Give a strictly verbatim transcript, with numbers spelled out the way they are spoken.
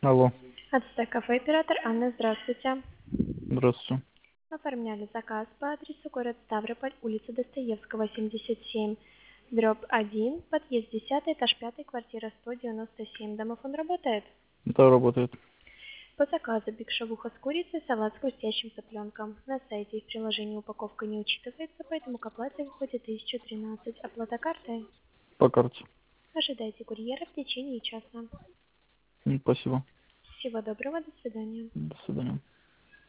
Алло, Ацтек кафе, оператор Анна, здравствуйте. здравствуйте. Оформляли заказ по адресу город Ставрополь, улица Достоевского, семьдесят семь, дробь один, подъезд десятый, этаж пятый, квартира сто девяносто семь. Домофон работает? Да, работает. По заказу биг-шавуха с курицей, салат с хрустящим цыпленком. На сайте и в приложении упаковка не учитывается, поэтому к оплате выходит тысяча тринадцать. Оплата картой? По карте. Ожидайте курьера в течение часа. М, Спасибо. Всего доброго, до свидания. До свидания.